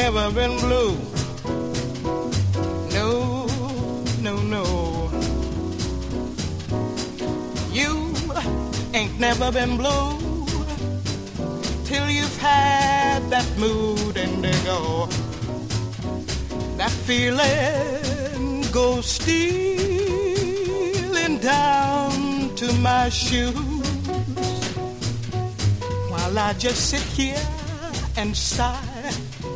never been blue. No, no, no. You ain't never been blue till you've had that mood indigo. That feeling goes stealing down to my shoes while I just sit here and sigh.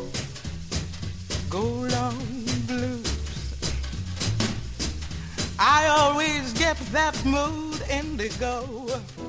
Go long blues. I always get that mood indigo